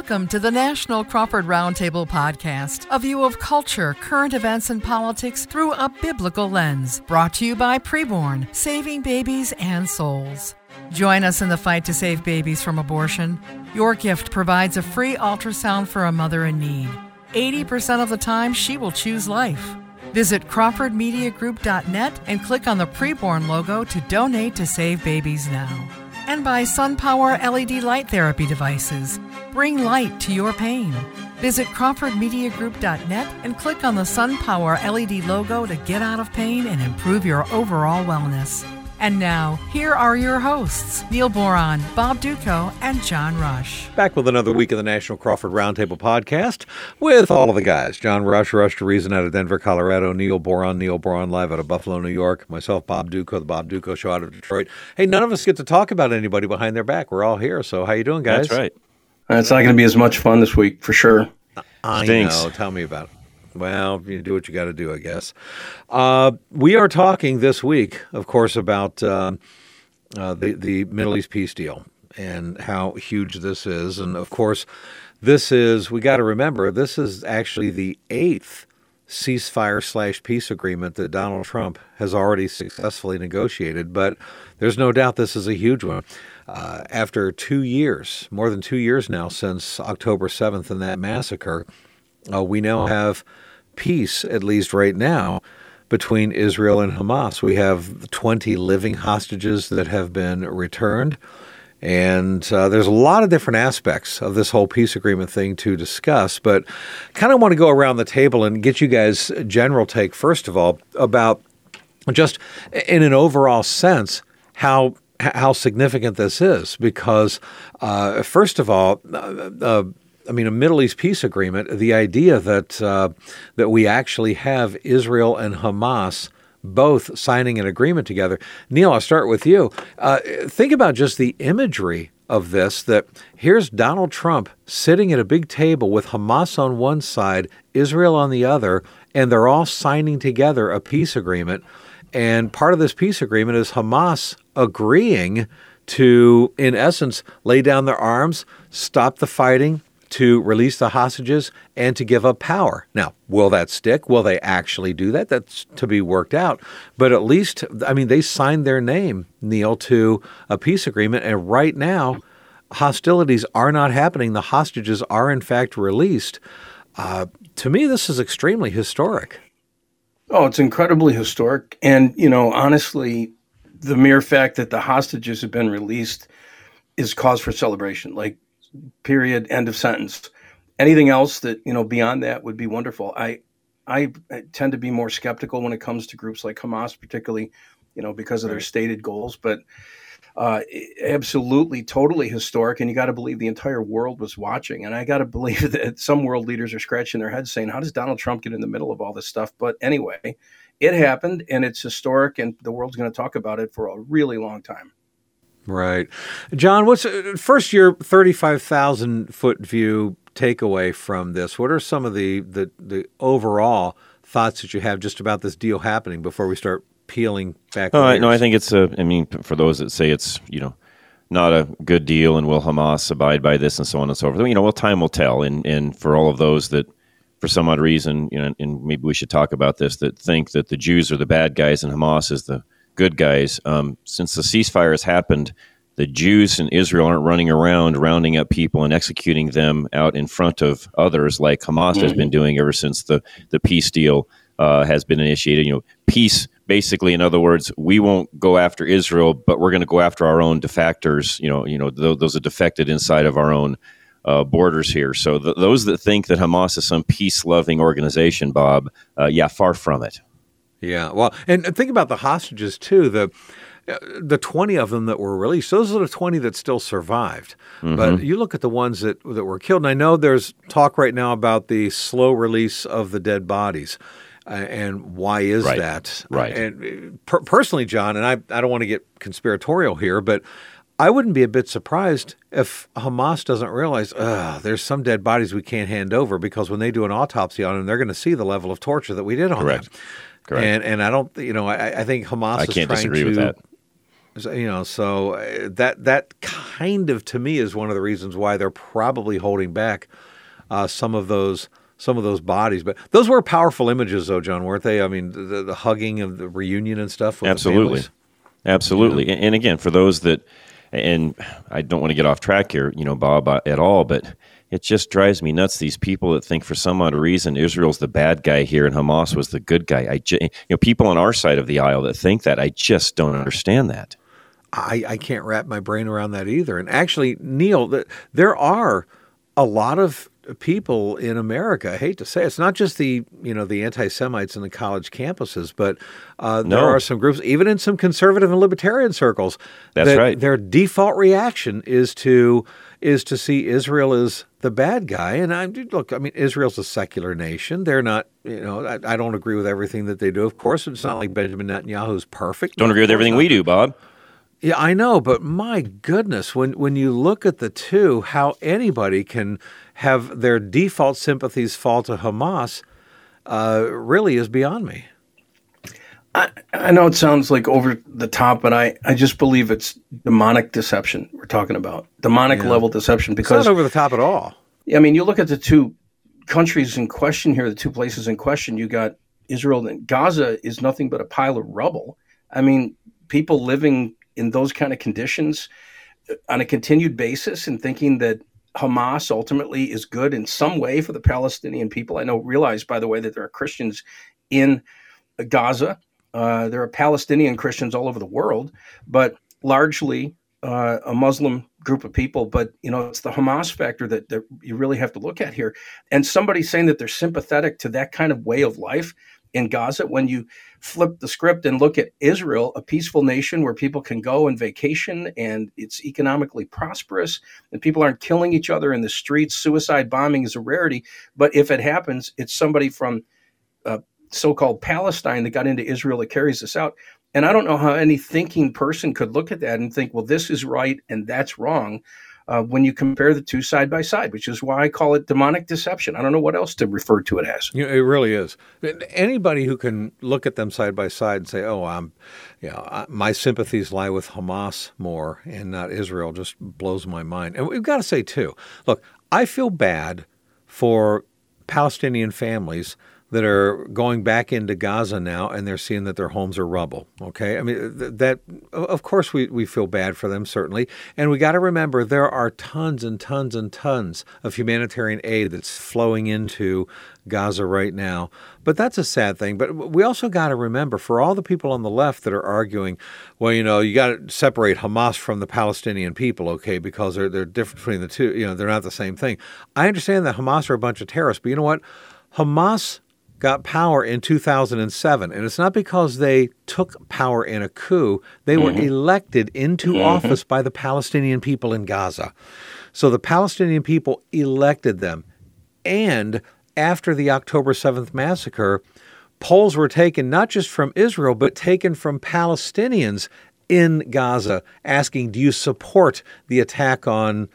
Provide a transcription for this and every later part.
Welcome to the National Crawford Roundtable Podcast, a view of culture, current events, and politics through a biblical lens. Brought to you by Preborn, saving babies and souls. Join us in the fight to save babies from abortion. Your gift provides a free ultrasound for a mother in need. 80% of the time, she will choose life. Visit CrawfordMediaGroup.net and click on the Preborn logo to donate to save babies now. And by SunPower LED light therapy devices. Bring light to your pain. Visit CrawfordMediaGroup.net and click on the SunPower LED logo to get out of pain and improve your overall wellness. And now, here are your hosts, Neil Boron, Bob Duco, and John Rush. Back with another week of the National Crawford Roundtable Podcast with all of the guys. John Rush to Reason out of Denver, Colorado. Neil Boron live out of Buffalo, New York. Myself, Bob Duco, the Bob Duco Show out of Detroit. Hey, none of us get to talk about anybody behind their back. We're all here. So how you doing, guys? That's right. It's not going to be as much fun this week, for sure. I know. Tell me about it. Well, you do what you got to do, I guess. We are talking this week, of course, about the Middle East peace deal and how huge this is. And, of course, we got to remember, this is actually the 8th ceasefire/peace agreement that Donald Trump has already successfully negotiated. But there's no doubt this is a huge one. After 2 years, more than 2 years now since October 7th and that massacre, we now have peace, at least right now, between Israel and Hamas. We have 20 living hostages that have been returned. And there's a lot of different aspects of this whole peace agreement thing to discuss, but kind of want to go around the table and get you guys a general take, first of all, about just in an overall sense, how significant this is. Because, first of all, a Middle East peace agreement, the idea that we actually have Israel and Hamas both signing an agreement together. Neil, I'll start with you. Think about just the imagery of this, that here's Donald Trump sitting at a big table with Hamas on one side, Israel on the other, and they're all signing together a peace agreement. And part of this peace agreement is Hamas agreeing to, in essence, lay down their arms, stop the fighting, to release the hostages, and to give up power. Now, will that stick? Will they actually do that? That's to be worked out. But at least, they signed their name, Neil, to a peace agreement, and right now, hostilities are not happening. The hostages are, in fact, released. To me, this is extremely historic. Oh, it's incredibly historic. And, honestly, the mere fact that the hostages have been released is cause for celebration. Like, period, end of sentence. Anything else that, beyond that would be wonderful. I tend to be more skeptical when it comes to groups like Hamas, particularly, because of their stated goals. But absolutely, totally historic. And you got to believe the entire world was watching. And I got to believe that some world leaders are scratching their heads saying, how does Donald Trump get in the middle of all this stuff? But anyway, it happened, and it's historic, and the world's going to talk about it for a really long time. Right. John, what's first your 35,000-foot view takeaway from this? What are some of the overall thoughts that you have just about this deal happening before we start peeling back? No, I think it's for those that say it's, not a good deal and will Hamas abide by this and so on and so forth, time will tell. And for all of those that, for some odd reason, and maybe we should talk about this, that think that the Jews are the bad guys and Hamas is the good guys. Since the ceasefire has happened, the Jews in Israel aren't running around rounding up people and executing them out in front of others like Hamas has been doing ever since the peace deal has been initiated. Peace, basically, in other words, we won't go after Israel, but we're going to go after our own defectors, those that defected inside of our own borders here. So those that think that Hamas is some peace-loving organization, Bob, far from it. Yeah, well, and think about the hostages, too. The 20 of them that were released, those are the 20 that still survived. Mm-hmm. But you look at the ones that were killed, and I know there's talk right now about the slow release of the dead bodies. And why is that? Right. And personally, John, and I don't want to get conspiratorial here, but I wouldn't be a bit surprised if Hamas doesn't realize, there's some dead bodies we can't hand over, because when they do an autopsy on them, they're going to see the level of torture that we did on them. Correct. And I don't, I think Hamas is can't trying disagree to with that. So that kind of, to me, is one of the reasons why they're probably holding back some of those bodies. But those were powerful images, though, John, weren't they? I mean, the hugging of the reunion and stuff. With Absolutely. The Absolutely. And again, for those that, and I don't want to get off track here, Bob, at all, but it just drives me nuts. These people that think for some odd reason Israel's the bad guy here and Hamas was the good guy. People on our side of the aisle that think that, I just don't understand that. I can't wrap my brain around that either. And actually, Neil, there are a lot of people in America, I hate to say it's not just the anti-Semites in the college campuses, but there are some groups, even in some conservative and libertarian circles, that's right. Their default reaction is to see Israel as the bad guy. And Israel's a secular nation. They're not, I don't agree with everything that they do. Of course, it's not like Benjamin Netanyahu's perfect. Don't agree with everything we do, Bob. Yeah, I know, but my goodness, when you look at the two, how anybody can have their default sympathies fall to Hamas really is beyond me. I know it sounds like over the top, but I just believe it's demonic deception we're talking about. Demonic level deception. Because it's not over the top at all. I mean, you look at the two countries in question here, the two places in question, you got Israel and Gaza is nothing but a pile of rubble. I mean, people living in those kind of conditions on a continued basis and thinking that Hamas ultimately is good in some way for the Palestinian people. I realize, by the way, that there are Christians in Gaza. There are Palestinian Christians all over the world, but largely a Muslim group of people. But, it's the Hamas factor that you really have to look at here. And somebody saying that they're sympathetic to that kind of way of life in Gaza, when you flip the script and look at Israel, a peaceful nation where people can go and vacation and it's economically prosperous and people aren't killing each other in the streets. Suicide bombing is a rarity. But if it happens, it's somebody from so-called Palestine that got into Israel that carries this out. And I don't know how any thinking person could look at that and think, well, this is right and that's wrong. When you compare the two side by side, which is why I call it demonic deception. I don't know what else to refer to it as. It really is. Anybody who can look at them side by side and say, my sympathies lie with Hamas more and not Israel, just blows my mind. And we've got to say, too, look, I feel bad for Palestinian families that are going back into Gaza now and they're seeing that their homes are rubble, okay? I mean, that of course we feel bad for them, certainly. And we got to remember there are tons and tons and tons of humanitarian aid that's flowing into Gaza right now. But that's a sad thing. But we also got to remember, for all the people on the left that are arguing, well, you got to separate Hamas from the Palestinian people, okay, because they're different between the two. They're not the same thing. I understand that Hamas are a bunch of terrorists, but you know what? Hamas got power in 2007, and it's not because they took power in a coup. They were elected into office by the Palestinian people in Gaza. So the Palestinian people elected them. And after the October 7th massacre, polls were taken not just from Israel, but taken from Palestinians in Gaza, asking, do you support the attack from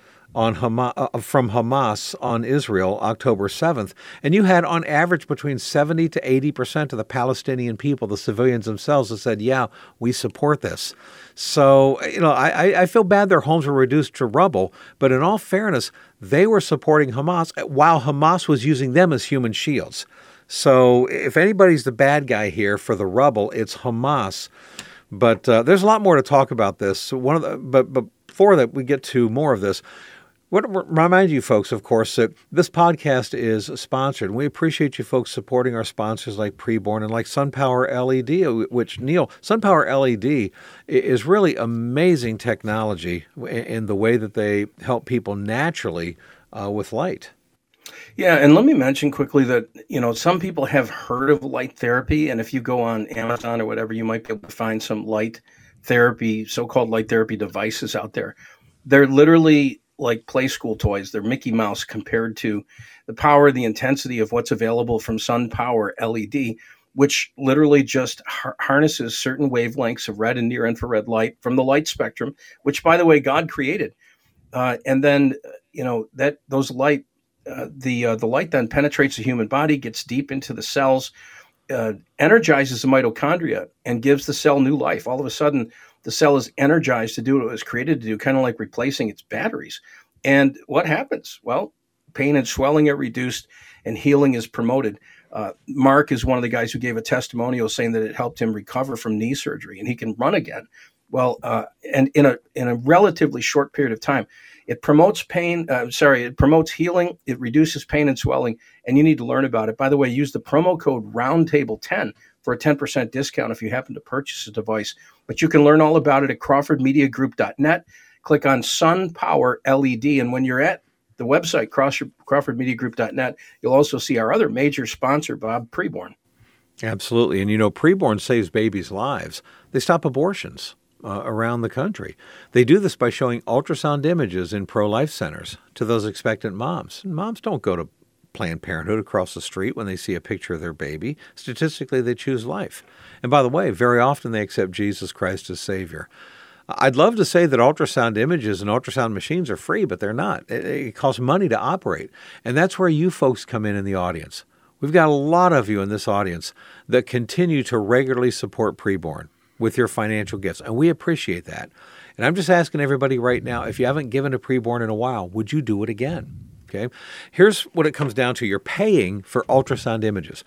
Hamas on Israel October 7th? And you had on average between 70 to 80% of the Palestinian people, the civilians themselves, that said, yeah, we support this. So, I feel bad their homes were reduced to rubble, but in all fairness, they were supporting Hamas while Hamas was using them as human shields. So if anybody's the bad guy here for the rubble, it's Hamas. But there's a lot more to talk about this. But before that, we get to more of this. I want to remind you folks, of course, that this podcast is sponsored. We appreciate you folks supporting our sponsors like Preborn and like SunPower LED, which, Neil, SunPower LED is really amazing technology in the way that they help people naturally with light. Yeah, and let me mention quickly that, some people have heard of light therapy, and if you go on Amazon or whatever, you might be able to find some light therapy, so-called light therapy devices out there. They're literally like play school toys. They're Mickey Mouse compared to the power, the intensity of what's available from SunPower LED, which literally just harnesses certain wavelengths of red and near infrared light from the light spectrum, which, by the way, God created. And then, the light then penetrates the human body, gets deep into the cells, energizes the mitochondria, and gives the cell new life. All of a sudden, the cell is energized to do what it was created to do, kind of like replacing its batteries. And what happens? Well, pain and swelling are reduced and healing is promoted. Mark is one of the guys who gave a testimonial saying that it helped him recover from knee surgery and he can run again. Well, and in a relatively short period of time, it promotes it promotes healing. It reduces pain and swelling, and you need to learn about it. By the way, use the promo code Roundtable10 for a 10% discount if you happen to purchase a device. But you can learn all about it at CrawfordMediaGroup.net. Click on Sun Power LED, and when you're at the website, CrawfordMediaGroup.net, you'll also see our other major sponsor, Bob, Preborn. Absolutely. And, Preborn saves babies' lives. They stop abortions around the country. They do this by showing ultrasound images in pro-life centers to those expectant moms. And moms don't go to Planned Parenthood across the street when they see a picture of their baby. Statistically, they choose life. And by the way, very often they accept Jesus Christ as Savior. I'd love to say that ultrasound images and ultrasound machines are free, but they're not. It costs money to operate. And that's where you folks come in the audience. We've got a lot of you in this audience that continue to regularly support Preborn with your financial gifts, and we appreciate that. And I'm just asking everybody right now, if you haven't given to Preborn in a while, would you do it again? Okay. Here's what it comes down to. You're paying for ultrasound images.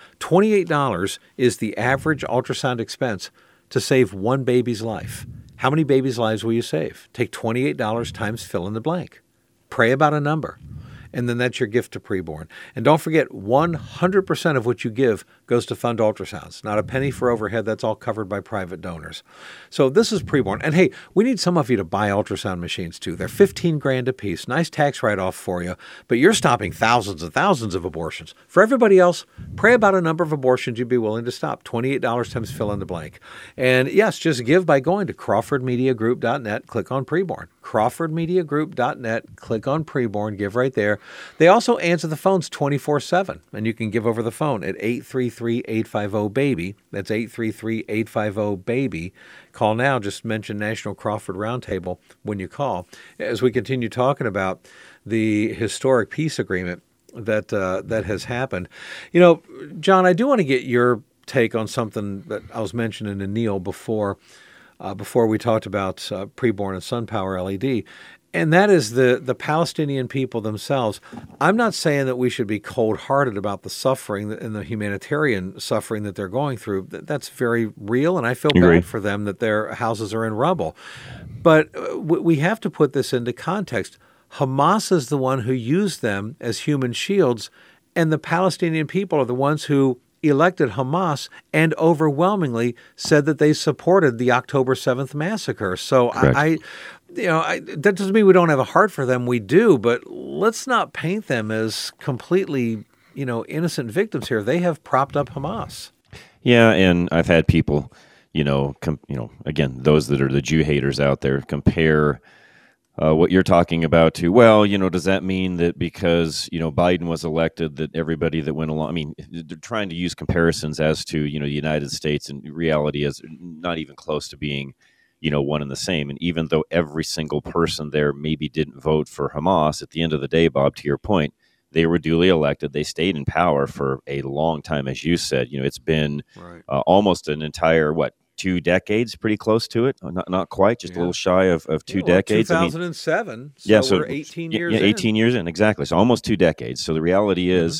$28 is the average ultrasound expense to save one baby's life. How many babies' lives will you save? Take $28 times fill in the blank. Pray about a number. And then that's your gift to Preborn. And don't forget, 100% of what you give goes to fund ultrasounds. Not a penny for overhead. That's all covered by private donors. So this is Preborn. And hey, we need some of you to buy ultrasound machines too. They're $15,000 a piece. Nice tax write-off for you. But you're stopping thousands and thousands of abortions. For everybody else, pray about a number of abortions you'd be willing to stop. $28 times fill in the blank. And yes, just give by going to CrawfordMediaGroup.net. Click on Preborn. CrawfordMediaGroup.net. Click on Preborn. Give right there. They also answer the phones 24/7, and you can give over the phone at 833-850-BABY. That's 833-850-BABY. Call now. Just mention National Crawford Roundtable when you call. As we continue talking about the historic peace agreement that has happened. John, I do want to get your take on something that I was mentioning to Neil before we talked about Preborn and Sun Power LED. And that is the Palestinian people themselves. I'm not saying that we should be cold-hearted about the suffering and the humanitarian suffering that they're going through. That's very real, and I feel bad for them that their houses are in rubble. But we have to put this into context. Hamas is the one who used them as human shields, and the Palestinian people are the ones who elected Hamas and overwhelmingly said that they supported the October 7th massacre. So that doesn't mean we don't have a heart for them. We do, but let's not paint them as completely, innocent victims here. They have propped up Hamas. Yeah, and I've had people, again, those that are the Jew haters out there compare what you're talking about to, does that mean that because, Biden was elected that everybody that went along, they're trying to use comparisons as to, the United States, and reality is not even close to being, one and the same. And even though every single person there maybe didn't vote for Hamas, at the end of the day, Bob, to your point, they were duly elected. They stayed in power for a long time. As you said, it's been almost an entire, 2 decades, pretty close to it. Not quite, just a little shy of 2 decades. 2007. So we're 18 years in. 18 years in, exactly. So almost 2 decades. So the reality is,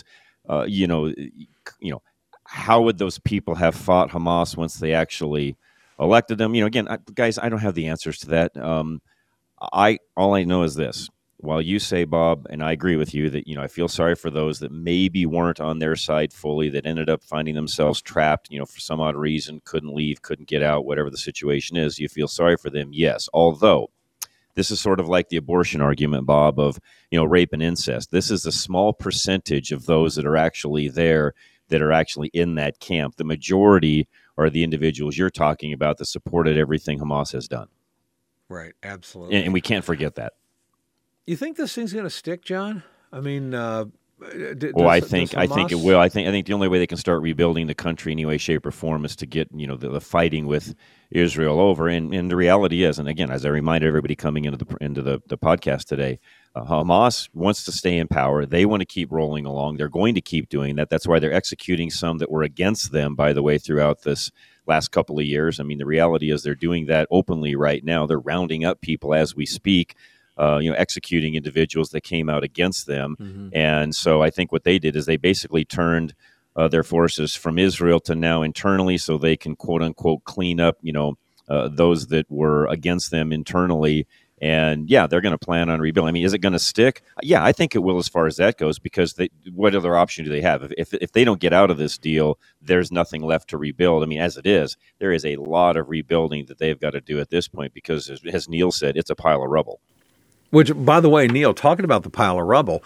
how would those people have fought Hamas once they actually elected them? Again, guys, I don't have the answers to that. All I know is this. While you say, Bob, and I agree with you that, I feel sorry for those that maybe weren't on their side fully, that ended up finding themselves trapped, for some odd reason, couldn't leave, couldn't get out, whatever the situation is, you feel sorry for them, yes. Although, this is sort of like the abortion argument, Bob, of, rape and incest. This is a small percentage of those that are actually there, that are actually in that camp. The majority are the individuals you're talking about that supported everything Hamas has done. Right, absolutely. And we can't forget that. You think this thing's going to stick, John? I mean, I think it will. I think the only way they can start rebuilding the country in any way, shape, or form is to get the fighting with Israel over. And the reality is, and again, as I reminded everybody coming into the podcast today, Hamas wants to stay in power. They want to keep rolling along. They're going to keep doing that. That's why they're executing some that were against them, by the way, throughout this last couple of years. I mean, the reality is they're doing that openly right now. They're rounding up people as we speak, executing individuals that came out against them. Mm-hmm. And so I think what they did is they basically turned their forces from Israel to now internally, so they can quote unquote clean up, those that were against them internally. And yeah, they're going to plan on rebuilding. I mean, is it going to stick? Yeah, I think it will as far as that goes, because what other option do they have? If they don't get out of this deal, there's nothing left to rebuild. I mean, as it is, there is a lot of rebuilding that they've got to do at this point, because as Neil said, it's a pile of rubble. Which, by the way, Neil, talking about the pile of rubble,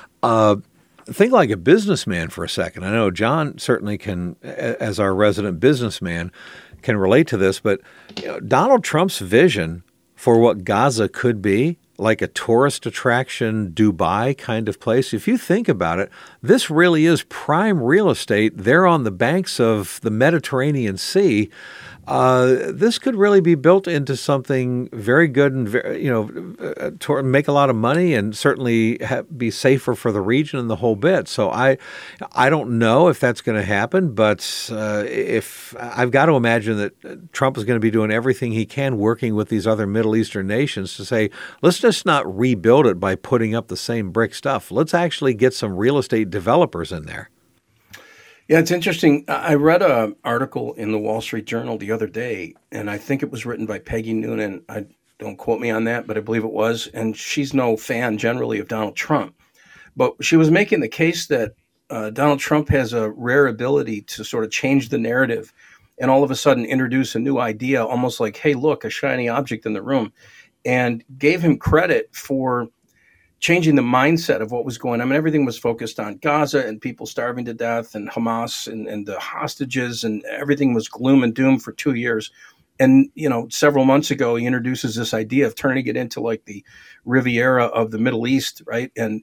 think like a businessman for a second. I know John certainly can, as our resident businessman, can relate to this, but Donald Trump's vision for what Gaza could be, like a tourist attraction, Dubai kind of place. If you think about it, this really is prime real estate. They're on the banks of the Mediterranean Sea. This could really be built into something very good and make a lot of money, and certainly be safer for the region and the whole bit. So I don't know if that's going to happen, but if I've got to imagine that Trump is going to be doing everything he can, working with these other Middle Eastern nations to say, let's just not rebuild it by putting up the same brick stuff. Let's actually get some real estate developers in there. Yeah, it's interesting. I read an article in the Wall Street Journal the other day, and I think it was written by Peggy Noonan. Don't quote me on that, but I believe it was. And she's no fan generally of Donald Trump. But she was making the case that Donald Trump has a rare ability to sort of change the narrative and all of a sudden introduce a new idea, almost like, hey, look, a shiny object in the room, and gave him credit for changing the mindset of what was going on. I mean, everything was focused on Gaza and people starving to death and Hamas and the hostages, and everything was gloom and doom for 2 years. And, several months ago, he introduces this idea of turning it into like the Riviera of the Middle East, right? And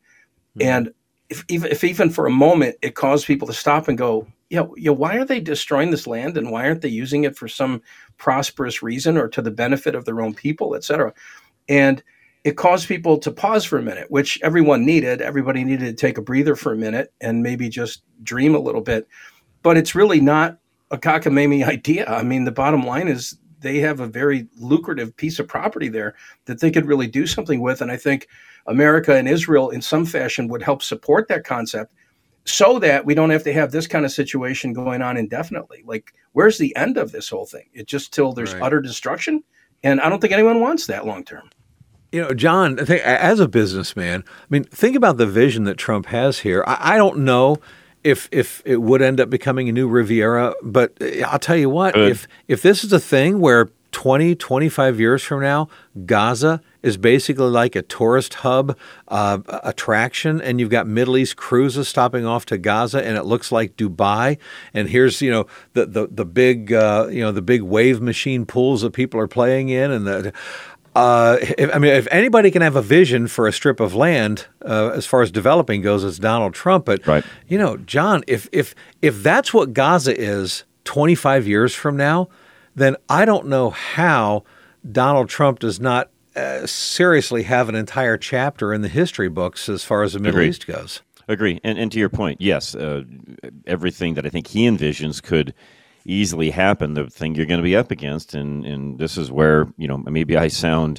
if even for a moment it caused people to stop and go, why are they destroying this land, and why aren't they using it for some prosperous reason or to the benefit of their own people, et cetera? And it caused people to pause for a minute, which everyone needed. Everybody needed to take a breather for a minute and maybe just dream a little bit. But it's really not a cockamamie idea. I mean, the bottom line is they have a very lucrative piece of property there that they could really do something with. And I think America and Israel in some fashion would help support that concept so that we don't have to have this kind of situation going on indefinitely. Like, where's the end of this whole thing? It's just till there's utter destruction. And I don't think anyone wants that long term. John, as a businessman, I mean, think about the vision that Trump has here. I don't know if it would end up becoming a new Riviera, but I'll tell you what, if this is a thing where 20, 25 years from now, Gaza is basically like a tourist hub attraction, and you've got Middle East cruises stopping off to Gaza, and it looks like Dubai. And here's the big wave machine pools that people are playing in, and if anybody can have a vision for a strip of land as far as developing goes, it's Donald Trump. But right. John, if that's what Gaza is 25 years from now, then I don't know how Donald Trump does not seriously have an entire chapter in the history books as far as the Middle East goes. Agree. And to your point, yes, everything that I think he envisions could easily happen. The thing you're going to be up against, and this is where maybe I sound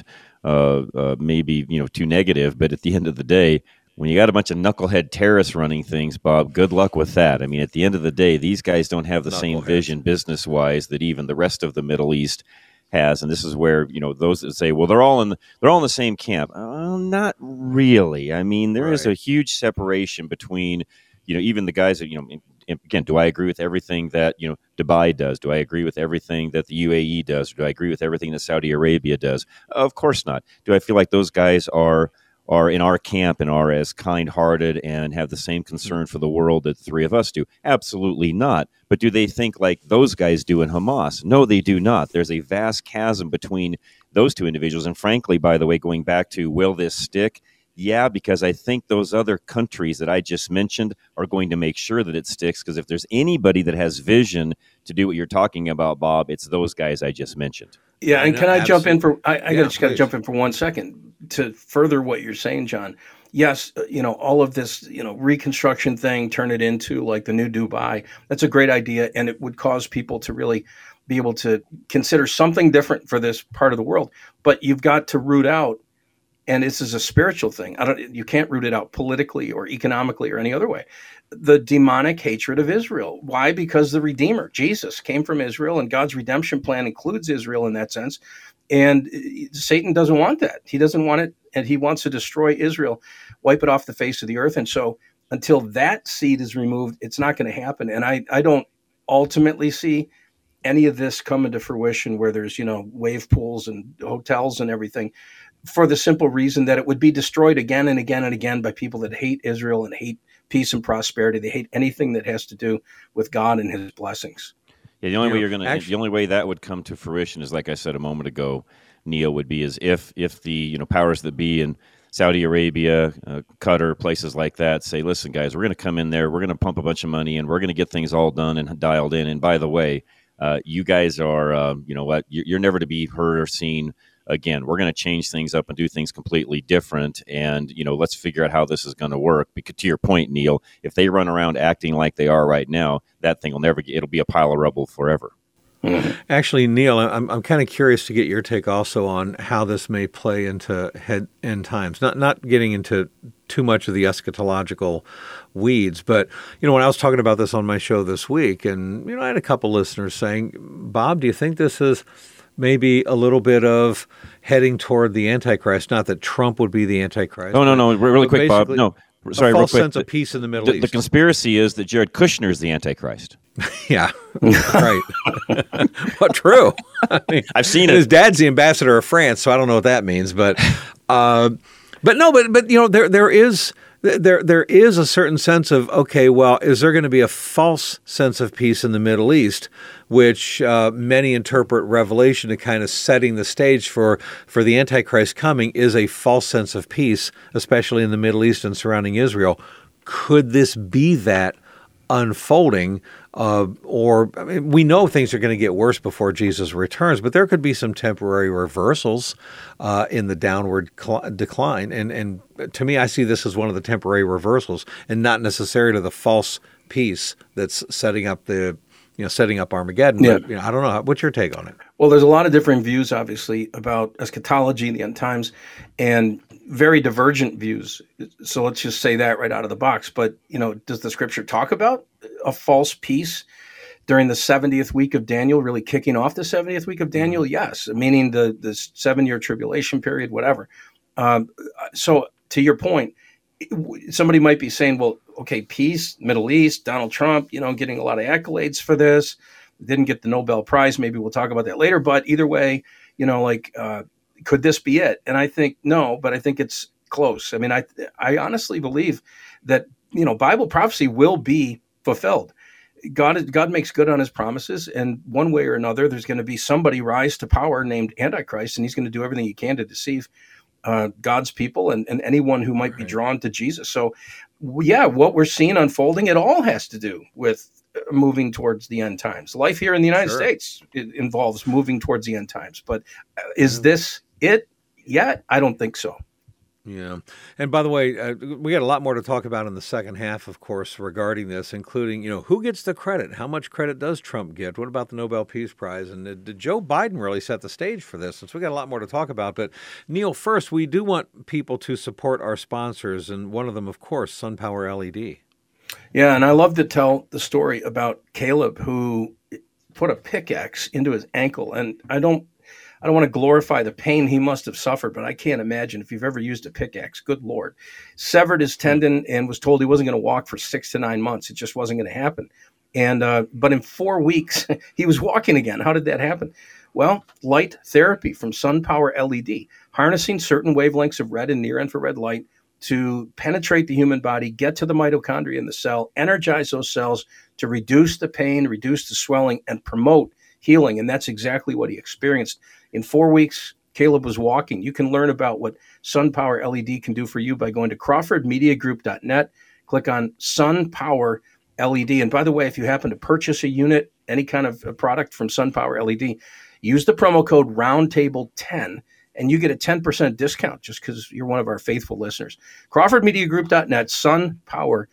too negative, but at the end of the day, when you got a bunch of knucklehead terrorists running things, Bob, good luck with that. I mean, at the end of the day, these guys don't have the same vision business-wise that even the rest of the Middle East has, and this is where those that say, well, they're all in the same camp. Not really. I mean, there is a huge separation between even the guys that again, do I agree with everything that Dubai does? Do I agree with everything that the UAE does? Or do I agree with everything that Saudi Arabia does? Of course not. Do I feel like those guys are in our camp and are as kind-hearted and have the same concern for the world that the three of us do? Absolutely not. But do they think like those guys do in Hamas? No, they do not. There's a vast chasm between those two individuals. And frankly, by the way, going back to will this stick? Yeah, because I think those other countries that I just mentioned are going to make sure that it sticks, because if there's anybody that has vision to do what you're talking about, Bob, it's those guys I just mentioned. Yeah, and can I jump in for – I just got to jump in for 1 second to further what you're saying, John. Yes, all of this, reconstruction thing, turn it into like the new Dubai. That's a great idea, and it would cause people to really be able to consider something different for this part of the world. But you've got to root out, and this is a spiritual thing. You can't root it out politically or economically or any other way. The demonic hatred of Israel. Why? Because the Redeemer, Jesus, came from Israel, and God's redemption plan includes Israel in that sense. And Satan doesn't want that. He doesn't want it, and he wants to destroy Israel, wipe it off the face of the earth. And so until that seed is removed, it's not going to happen. And I don't ultimately see any of this coming to fruition where there's, wave pools and hotels and everything, for the simple reason that it would be destroyed again and again and again by people that hate Israel and hate peace and prosperity. They hate anything that has to do with God and his blessings. Yeah, the only way that would come to fruition is, like I said a moment ago, Neil, would be as if the powers that be in Saudi Arabia, Qatar, places like that say, listen, guys, we're going to come in there, we're going to pump a bunch of money, and we're going to get things all done and dialed in. And by the way, you guys are, you're never to be heard or seen again. We're going to change things up and do things completely different. And, let's figure out how this is going to work. Because to your point, Neil, if they run around acting like they are right now, that thing it'll be a pile of rubble forever. Actually, Neil, I'm kind of curious to get your take also on how this may play into end times. Not getting into too much of the eschatological weeds, but when I was talking about this on my show this week, and I had a couple listeners saying, "Bob, do you think this is maybe a little bit of heading toward the Antichrist? Not that Trump would be the Antichrist." No, really quick, Bob. No, sorry, a false real quick. sense of peace in the Middle East. The conspiracy is that Jared Kushner is the Antichrist. Yeah, right. Well, true. I mean, I've seen it. His dad's the ambassador of France, so I don't know what that means. But there is a certain sense of, okay, well, is there going to be a false sense of peace in the Middle East, which many interpret Revelation to kind of setting the stage for the Antichrist coming is a false sense of peace, especially in the Middle East and surrounding Israel. Could this be that unfolding? We know things are going to get worse before Jesus returns, but there could be some temporary reversals in the downward decline. And to me, I see this as one of the temporary reversals, and not necessarily the false peace that's setting up Armageddon. Yeah. But, I don't know. What's your take on it? Well, there's a lot of different views, obviously, about eschatology, the end times, and very divergent views. So let's just say that right out of the box. But, does the scripture talk about a false peace during the 70th week of Daniel, really kicking off the 70th week of Daniel? Yes, meaning the 7-year tribulation period, whatever. So to your point, somebody might be saying, well, okay, peace, Middle East, Donald Trump, getting a lot of accolades for this. Didn't get the Nobel Prize. Maybe we'll talk about that later. But either way, could this be it? And I think no, but I think it's close. I mean, I honestly believe that, Bible prophecy will be fulfilled. God makes good on his promises. And one way or another, there's going to be somebody rise to power named Antichrist, and he's going to do everything he can to deceive God's people and anyone who might be drawn to Jesus. So, yeah, what we're seeing unfolding, it all has to do with moving towards the end times. Life here in the United States, it involves moving towards the end times. But is this it yet? I don't think so. Yeah. And by the way, we got a lot more to talk about in the second half, of course, regarding this, including, who gets the credit? How much credit does Trump get? What about the Nobel Peace Prize? And did Joe Biden really set the stage for this? So we got a lot more to talk about. But Neil, first, we do want people to support our sponsors. And one of them, of course, SunPower LED. Yeah. And I love to tell the story about Caleb, who put a pickaxe into his ankle. And I don't want to glorify the pain he must have suffered, but I can't imagine if you've ever used a pickaxe. Good Lord. Severed his tendon and was told he wasn't going to walk for 6 to 9 months. It just wasn't going to happen. And but in 4 weeks, he was walking again. How did that happen? Well, light therapy from SunPower LED, harnessing certain wavelengths of red and near infrared light to penetrate the human body, get to the mitochondria in the cell, energize those cells to reduce the pain, reduce the swelling, and promote healing. And that's exactly what he experienced. In 4 weeks, Caleb was walking. You can learn about what SunPower LED can do for you by going to crawfordmediagroup.net. Click on SunPower LED. And by the way, if you happen to purchase a unit, any kind of a product from SunPower LED, use the promo code ROUNDTABLE10 and you get a 10% discount just because you're one of our faithful listeners. crawfordmediagroup.net, SunPower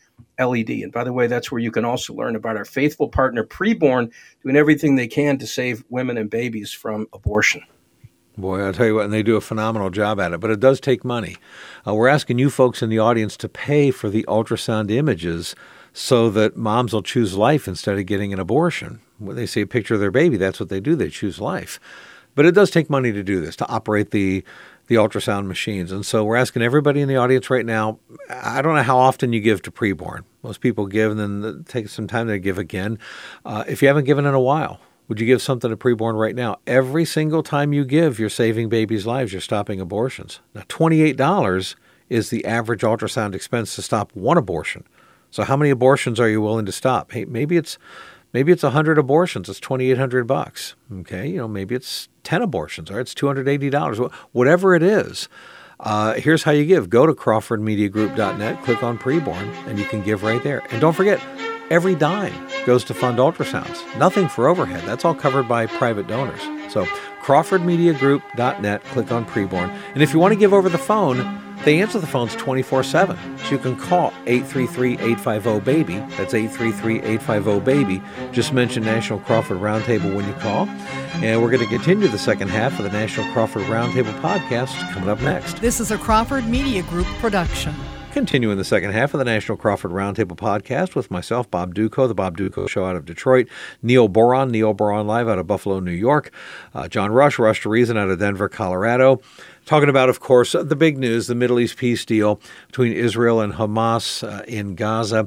LED. And by the way, that's where you can also learn about our faithful partner, Preborn, doing everything they can to save women and babies from abortion. Boy, I'll tell you what, and they do a phenomenal job at it, but it does take money. We're asking you folks in the audience to pay for the ultrasound images so that moms will choose life instead of getting an abortion. When they see a picture of their baby, that's what they do. They choose life. But it does take money to do this, to operate the ultrasound machines. And so we're asking everybody in the audience right now, I don't know how often you give to Preborn. Most people give and then it takes some time to give again. If you haven't given in a while, would you give something to Preborn right now? Every single time you give, you're saving babies' lives. You're stopping abortions. Now, $28 is the average ultrasound expense to stop one abortion. So how many abortions are you willing to stop? Hey, maybe it's 100 abortions. It's $2,800. Okay, maybe it's 10 abortions, or it's $280. Whatever it is, here's how you give. Go to CrawfordMediaGroup.net, click on Preborn, and you can give right there. And don't forget, every dime goes to fund ultrasounds. Nothing for overhead. That's all covered by private donors. So CrawfordMediaGroup.net, click on Preborn. And if you want to give over the phone, they answer the phones 24/7. So you can call 833-850-BABY. That's 833-850-BABY. Just mention National Crawford Roundtable when you call. And we're going to continue the second half of the National Crawford Roundtable podcast coming up next. This is a Crawford Media Group production. Continuing the second half of the National Crawford Roundtable podcast with myself, Bob Dutko, the Bob Dutko Show out of Detroit, Neil Boron Live out of Buffalo, New York, John Rush to Reason out of Denver, Colorado. Talking about, of course, the big news, the Middle East peace deal between Israel and Hamas in Gaza.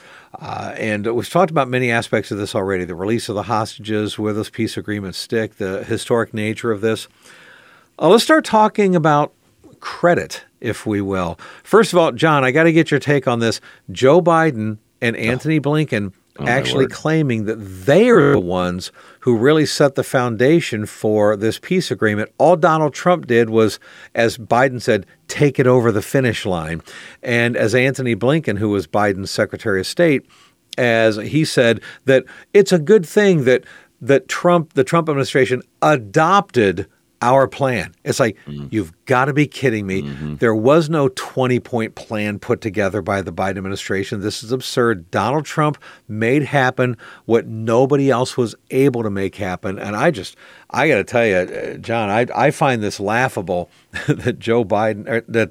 And we've talked about many aspects of this already, the release of the hostages, where those peace agreements stick, the historic nature of this. Let's start talking about credit, if we will. First of all, John, I got to get your take on this. Joe Biden and Anthony Blinken actually claiming that they are the ones who really set the foundation for this peace agreement. All Donald Trump did was, as Biden said, take it over the finish line. And as Anthony Blinken, who was Biden's Secretary of State, as he said that it's a good thing that the Trump administration adopted our plan. It's like, you've got to be kidding me. There was no 20-point plan put together by the Biden administration. This is absurd. Donald Trump made happen what nobody else was able to make happen. And I got to tell you, John, I find this laughable that Joe Biden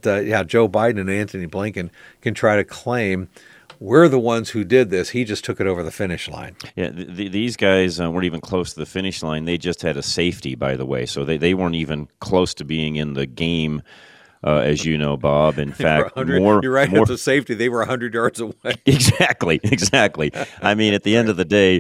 and Anthony Blinken can try to claim we're the ones who did this. He just took it over the finish line. Yeah, these guys weren't even close to the finish line. They just had a safety, by the way. So they weren't even close to being in the game, as you know, Bob. In fact, you're right. At the safety, they were 100 yards away. Exactly. I mean, at the end of the day,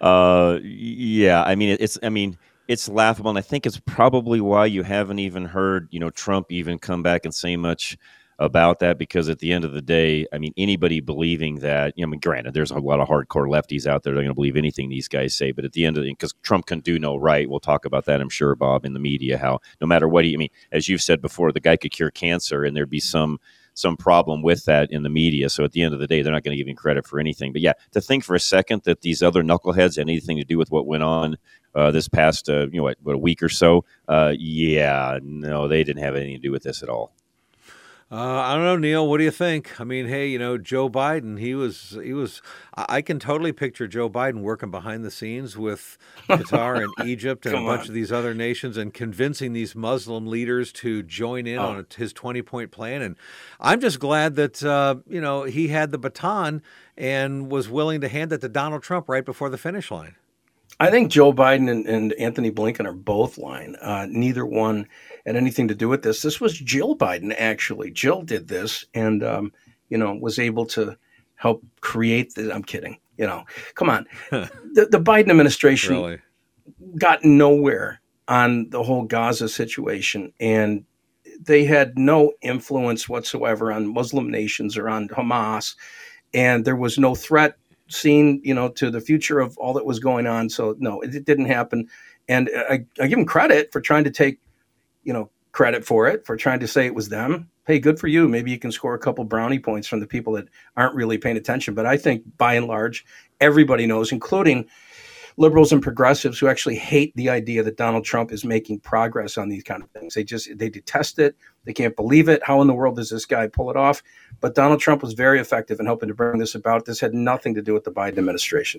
it's laughable, and I think it's probably why you haven't even heard, Trump even come back and say much about that, because at the end of the day, I mean, anybody believing that, granted, there's a lot of hardcore lefties out there that are going to believe anything these guys say, but at the end of the day, because Trump can do no right, we'll talk about that, I'm sure, Bob, in the media, how no matter what as you've said before, the guy could cure cancer, and there'd be some problem with that in the media. So at the end of the day, they're not going to give him credit for anything. But yeah, to think for a second that these other knuckleheads had anything to do with what went on this past, a week or so, no, they didn't have anything to do with this at all. I don't know, Neil. What do you think? I mean, hey, Joe Biden, he was. I can totally picture Joe Biden working behind the scenes with Qatar and Egypt and a bunch of these other nations and convincing these Muslim leaders to join in on his 20-point plan. And I'm just glad that, he had the baton and was willing to hand it to Donald Trump right before the finish line. I think Joe Biden and Anthony Blinken are both lying. Neither one had anything to do with this. This was Jill Biden, actually. Jill did this and, was able to help create the. I'm kidding. Come on. The Biden administration really got nowhere on the whole Gaza situation, and they had no influence whatsoever on Muslim nations or on Hamas, and there was no threat seen, to the future of all that was going on. So no, it didn't happen. And I give them credit for trying to take, credit for it, for trying to say it was them. Hey, good for you. Maybe you can score a couple brownie points from the people that aren't really paying attention. But I think by and large, everybody knows, including liberals and progressives who actually hate the idea that Donald Trump is making progress on these kind of things. They detest it. They can't believe it. How in the world does this guy pull it off? But Donald Trump was very effective in helping to bring this about. This had nothing to do with the Biden administration.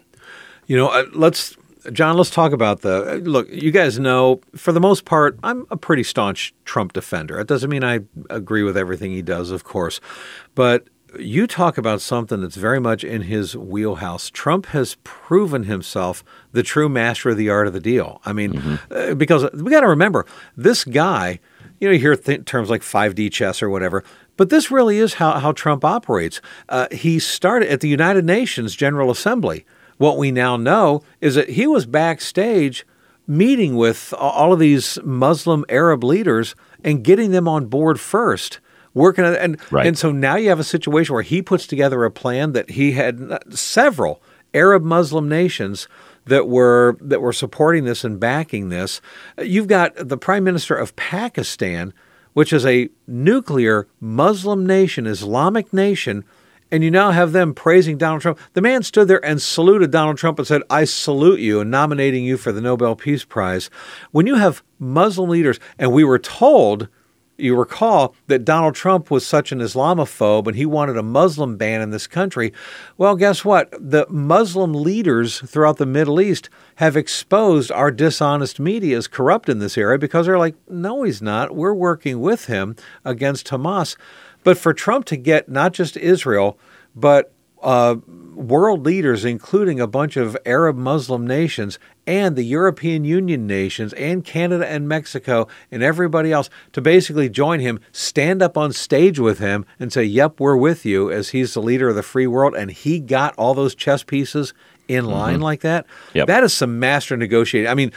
John, let's talk about look, you guys know, for the most part, I'm a pretty staunch Trump defender. It doesn't mean I agree with everything he does, of course. But you talk about something that's very much in his wheelhouse. Trump has proven himself the true master of the art of the deal. I mean, because we got to remember, this guy, you hear terms like 5D chess or whatever, but this really is how Trump operates. He started at the United Nations General Assembly. What we now know is that he was backstage meeting with all of these Muslim Arab leaders and getting them on board first. And so now you have a situation where he puts together a plan that he had several Arab Muslim nations that were supporting this and backing this. You've got the Prime Minister of Pakistan, which is a nuclear Muslim nation, Islamic nation, and you now have them praising Donald Trump. The man stood there and saluted Donald Trump and said, "I salute you," and nominating you for the Nobel Peace Prize. When you have Muslim leaders, and we were told, you recall, that Donald Trump was such an Islamophobe and he wanted a Muslim ban in this country. Well, guess what? The Muslim leaders throughout the Middle East have exposed our dishonest media as corrupt in this area because they're like, no, he's not. We're working with him against Hamas. But for Trump to get not just Israel, but world leaders, including a bunch of Arab Muslim nations and the European Union nations and Canada and Mexico and everybody else to basically join him, stand up on stage with him and say, yep, we're with you, as he's the leader of the free world. And he got all those chess pieces in line like that. Yep. That is some master negotiating. I mean,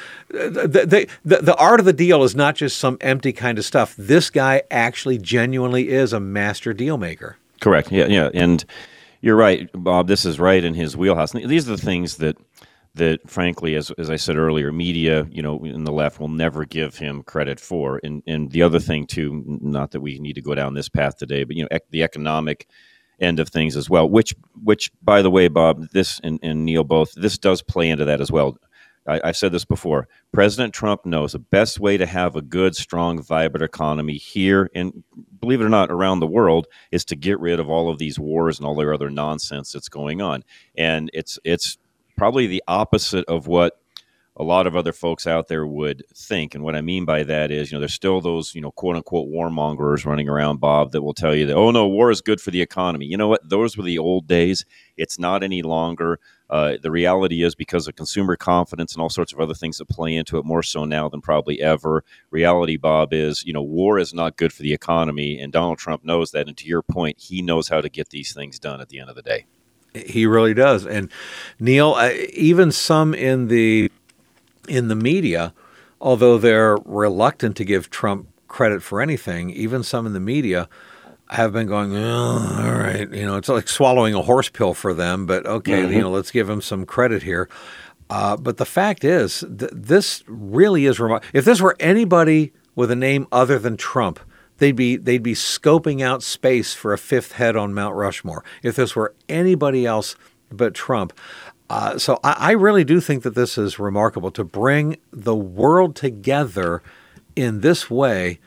the art of the deal is not just some empty kind of stuff. This guy actually genuinely is a master deal maker. Correct. Yeah. And you're right, Bob. This is right in his wheelhouse. These are the things that frankly, as I said earlier, media, in the left will never give him credit for. And the other thing too, not that we need to go down this path today, but the economic end of things as well, which by the way, Bob, this and Neil both, this does play into that as well. I've said this before. President Trump knows the best way to have a good, strong, vibrant economy here and, believe it or not, around the world is to get rid of all of these wars and all the other nonsense that's going on. And it's probably the opposite of what a lot of other folks out there would think. And what I mean by that is, there's still those, quote unquote warmongers running around, Bob, that will tell you that, oh no, war is good for the economy. You know what? Those were the old days. It's not any longer. The reality is, because of consumer confidence and all sorts of other things that play into it more so now than probably ever. Reality, Bob, is, war is not good for the economy. And Donald Trump knows that. And to your point, he knows how to get these things done at the end of the day. He really does. And Neil, even some in the media, although they're reluctant to give Trump credit for anything, even some in the media have been going, oh, all right, it's like swallowing a horse pill for them, but okay, let's give him some credit here. But the fact is, this really is remarkable. If this were anybody with a name other than Trump, they'd be scoping out space for a fifth head on Mount Rushmore. If this were anybody else but Trump. So I really do think that this is remarkable, to bring the world together in this way,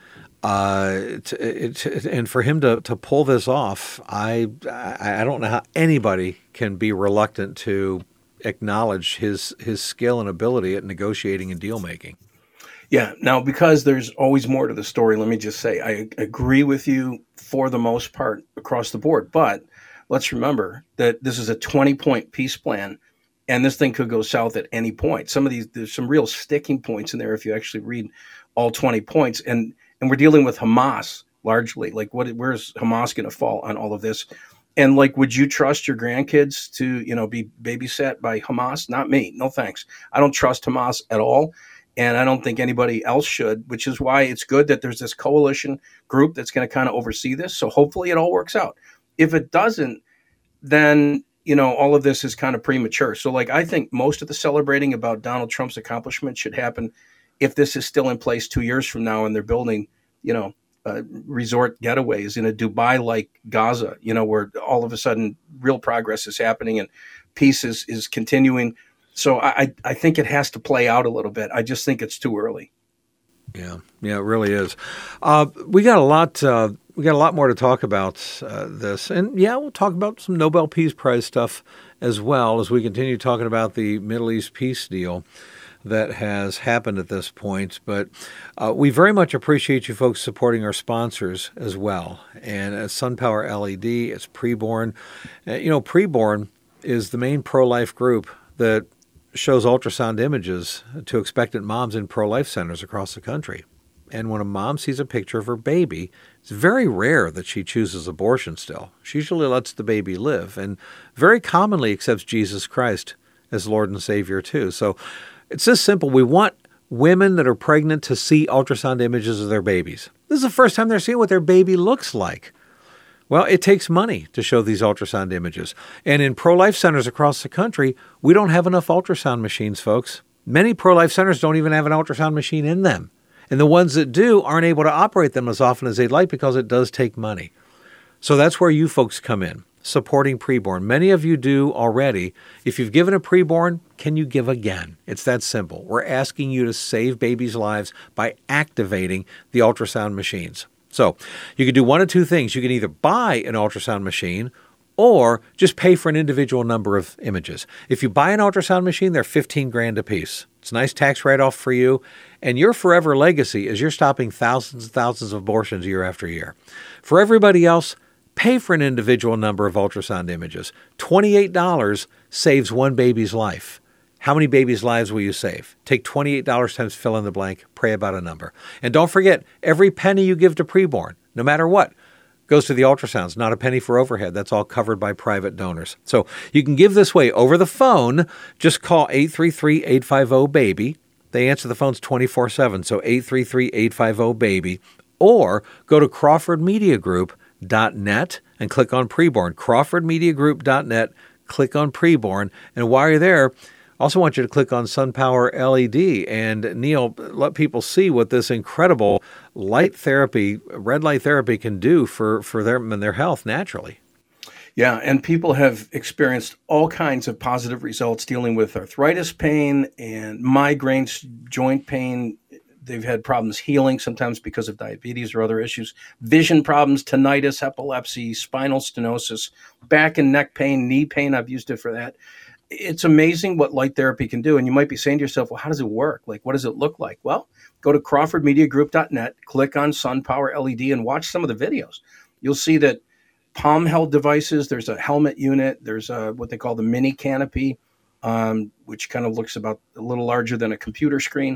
and for him to pull this off. I don't know how anybody can be reluctant to acknowledge his skill and ability at negotiating and deal making. Yeah. Now, because there's always more to the story, let me just say I agree with you for the most part across the board. But let's remember that this is a 20-point peace plan. And this thing could go south at any point. There's some real sticking points in there if you actually read all 20 points. And we're dealing with Hamas largely. Like, where's Hamas going to fall on all of this? And would you trust your grandkids to, be babysat by Hamas? Not me. No thanks. I don't trust Hamas at all. And I don't think anybody else should, which is why it's good that there's this coalition group that's going to kind of oversee this. So hopefully it all works out. If it doesn't, then all of this is kind of premature. So I think most of the celebrating about Donald Trump's accomplishments should happen if this is still in place 2 years from now and they're building, resort getaways in a Dubai like Gaza, where all of a sudden real progress is happening and peace is continuing. So I think it has to play out a little bit. I just think it's too early. Yeah, it really is. We got a lot more to talk about this, and we'll talk about some Nobel Peace Prize stuff as well as we continue talking about the Middle East peace deal that has happened at this point. But we very much appreciate you folks supporting our sponsors as well. And as SunPower LED, it's Preborn. Preborn is the main pro-life group that shows ultrasound images to expectant moms in pro-life centers across the country. And when a mom sees a picture of her baby, it's very rare that she chooses abortion still. She usually lets the baby live and very commonly accepts Jesus Christ as Lord and Savior too. So it's this simple. We want women that are pregnant to see ultrasound images of their babies. This is the first time they're seeing what their baby looks like. Well, it takes money to show these ultrasound images. And in pro-life centers across the country, we don't have enough ultrasound machines, folks. Many pro-life centers don't even have an ultrasound machine in them. And the ones that do aren't able to operate them as often as they'd like because it does take money. So that's where you folks come in, supporting Preborn. Many of you do already. If you've given a Preborn, can you give again? It's that simple. We're asking you to save babies' lives by activating the ultrasound machines. So you can do one of two things. You can either buy an ultrasound machine or just pay for an individual number of images. If you buy an ultrasound machine, they're $15,000 a piece. It's a nice tax write-off for you. And your forever legacy is you're stopping thousands and thousands of abortions year after year. For everybody else, pay for an individual number of ultrasound images. $28 saves one baby's life. How many babies' lives will you save? Take $28 times fill in the blank, pray about a number. And don't forget, every penny you give to Preborn, no matter what, goes to the ultrasounds, not a penny for overhead. That's all covered by private donors. So you can give this way over the phone. Just call 833-850-BABY. They answer the phones 24/7, so 833-850-BABY. Or go to CrawfordMediaGroup.net and click on Preborn. CrawfordMediaGroup.net, click on Preborn. And while you're there, also want you to click on SunPower LED. And Neil, let people see what this incredible light therapy, red light therapy can do for them and their health naturally. Yeah, and people have experienced all kinds of positive results dealing with arthritis pain and migraines, joint pain. They've had problems healing, sometimes because of diabetes or other issues, vision problems, tinnitus, epilepsy, spinal stenosis, back and neck pain, knee pain. I've used it for that. It's amazing what light therapy can do. And you might be saying to yourself, well, how does it work? Like, what does it look like? Well, go to CrawfordMediaGroup.net, click on SunPower LED, and watch some of the videos. You'll see that palm-held devices, there's a helmet unit, there's what they call the mini canopy, which kind of looks about a little larger than a computer screen,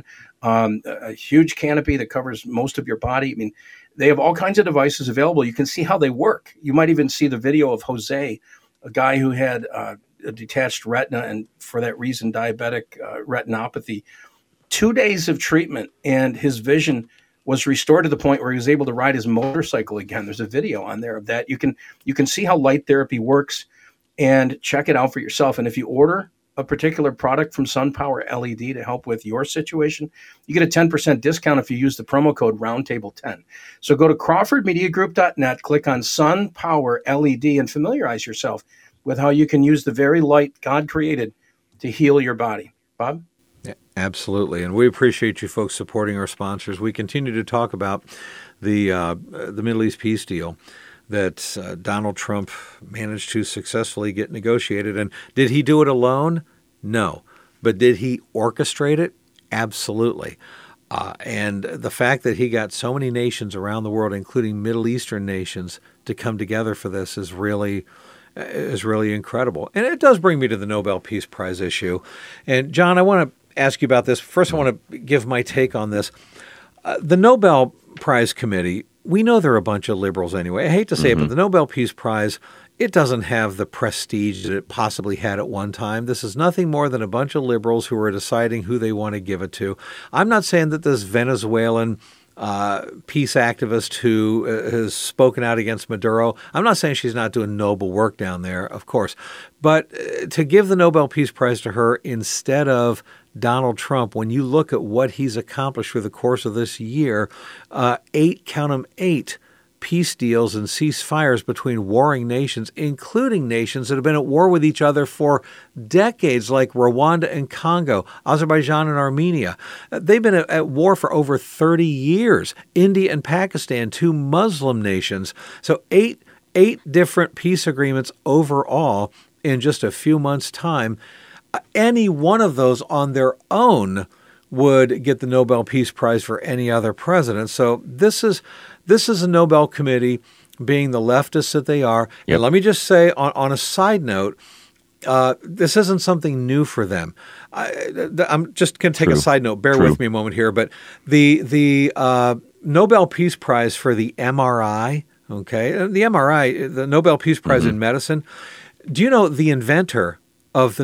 a huge canopy that covers most of your body. I mean, they have all kinds of devices available. You can see how they work. You might even see the video of Jose, a guy who had a detached retina and for that reason diabetic retinopathy. 2 days of treatment and his vision was restored to the point where he was able to ride his motorcycle again. There's a video on there of that. You can see how light therapy works and check it out for yourself. And if you order a particular product from SunPower LED to help with your situation, you get a 10% discount if you use the promo code Roundtable10. So go to CrawfordMediaGroup.net, click on SunPower LED, and familiarize yourself with how you can use the very light God created to heal your body. Bob? Yeah, absolutely. And we appreciate you folks supporting our sponsors. We continue to talk about the Middle East peace deal that Donald Trump managed to successfully get negotiated. And did he do it alone? No. But did he orchestrate it? Absolutely. And the fact that he got so many nations around the world, including Middle Eastern nations, to come together for this is really incredible. And it does bring me to the Nobel Peace Prize issue. And John, I want to ask you about this. First, I want to give my take on this. The Nobel Prize Committee, we know they're a bunch of liberals anyway. I hate to say it, but the Nobel Peace Prize, it doesn't have the prestige that it possibly had at one time. This is nothing more than a bunch of liberals who are deciding who they want to give it to. I'm not saying that this Venezuelan peace activist who has spoken out against Maduro, I'm not saying she's not doing noble work down there, of course. But to give the Nobel Peace Prize to her instead of Donald Trump, when you look at what he's accomplished through the course of this year, 8 peace deals and ceasefires between warring nations, including nations that have been at war with each other for decades, like Rwanda and Congo, Azerbaijan and Armenia. They've been at war for over 30 years. India and Pakistan, 2 Muslim nations. So eight different peace agreements overall in just a few months' time. Any one of those on their own would get the Nobel Peace Prize for any other president. So this is a Nobel Committee, being the leftists that they are. Yep. And let me just say, on a side note, this isn't something new for them. I'm just going to take a side note. Bear with me a moment here. But the Nobel Peace Prize for the MRI, okay, the MRI, the Nobel Peace Prize in medicine. Do you know the inventor of the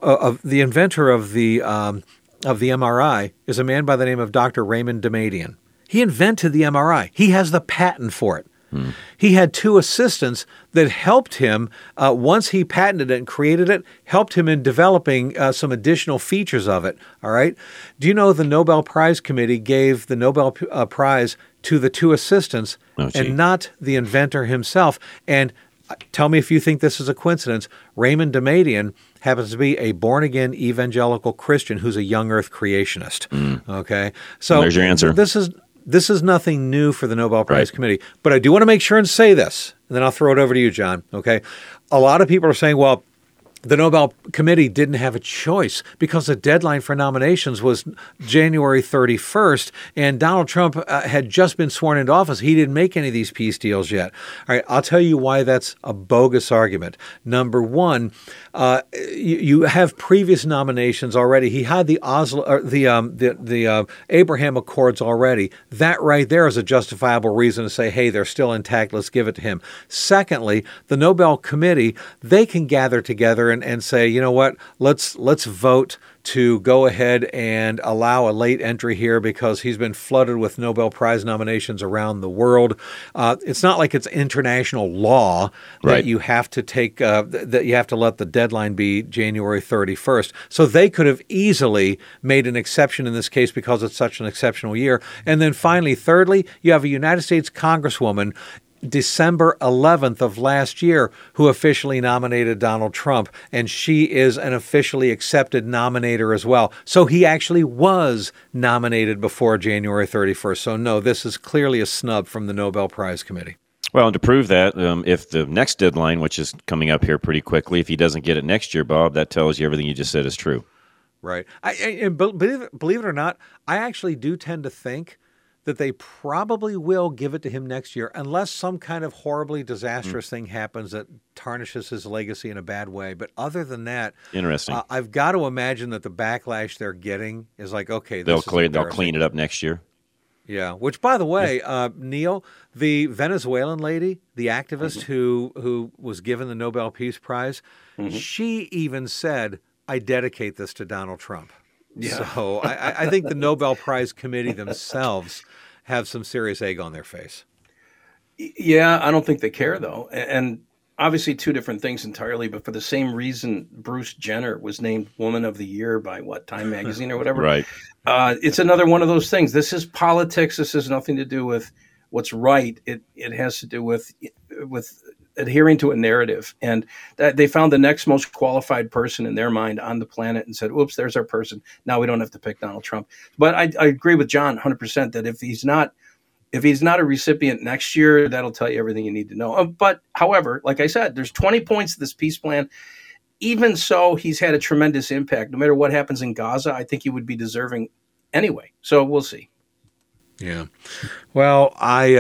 MRI is a man by the name of Dr. Raymond Damadian. He invented the MRI. He has the patent for it. He had 2 assistants that helped him, once he patented it and created it, helped him in developing some additional features of it. All right? Do you know the Nobel Prize Committee gave the Nobel Prize to the 2 assistants and not the inventor himself? And tell me if you think this is a coincidence. Raymond Damadian happens to be a born-again evangelical Christian who's a young earth creationist. Okay? So there's your answer. This is nothing new for the Nobel Prize Committee. But I do want to make sure and say this, and then I'll throw it over to you, John. Okay? A lot of people are saying, well, the Nobel Committee didn't have a choice because the deadline for nominations was January 31st, and Donald Trump had just been sworn into office. He didn't make any of these peace deals yet. All right, I'll tell you why that's a bogus argument. Number one, you have previous nominations already. He had the Oslo, or the Abraham Accords already. That right there is a justifiable reason to say, hey, they're still intact. Let's give it to him. Secondly, the Nobel Committee, they can gather together and say, you know what, let's vote to go ahead and allow a late entry here because he's been flooded with Nobel Prize nominations around the world. It's not like it's international law that you have to take, that you have to let the deadline be January 31st. So they could have easily made an exception in this case because it's such an exceptional year. And then finally, thirdly, you have a United States Congresswoman December 11th of last year who officially nominated Donald Trump, and she is an officially accepted nominator as well. So he actually was nominated before January 31st. So no, this is clearly a snub from the Nobel Prize Committee. Well, and to prove that, if the next deadline, which is coming up here pretty quickly, if he doesn't get it next year, Bob, that tells you everything you just said is true. Right. And believe it or not, I actually do tend to think that they probably will give it to him next year unless some kind of horribly disastrous thing happens that tarnishes his legacy in a bad way. But other than that, interesting. I've got to imagine that the backlash they're getting is like, okay, they'll clean it up next year. Yeah, which, by the way, Neil, the Venezuelan lady, the activist who was given the Nobel Peace Prize, she even said, I dedicate this to Donald Trump. Yeah. So I think the Nobel Prize Committee themselves have some serious egg on their face. Yeah, I don't think they care, though. And obviously 2 different things entirely, but for the same reason Bruce Jenner was named Woman of the Year by, Time Magazine or whatever. Right. It's another one of those things. This is politics. This has nothing to do with what's right. It has to do with adhering to a narrative, and that they found the next most qualified person in their mind on the planet and said, oops, there's our person. Now we don't have to pick Donald Trump. But I agree with John 100% that if he's not a recipient next year, that'll tell you everything you need to know. But however, like I said, there's 20 points to this peace plan. Even so, he's had a tremendous impact. No matter what happens in Gaza, I think he would be deserving anyway. So we'll see. Yeah. Well,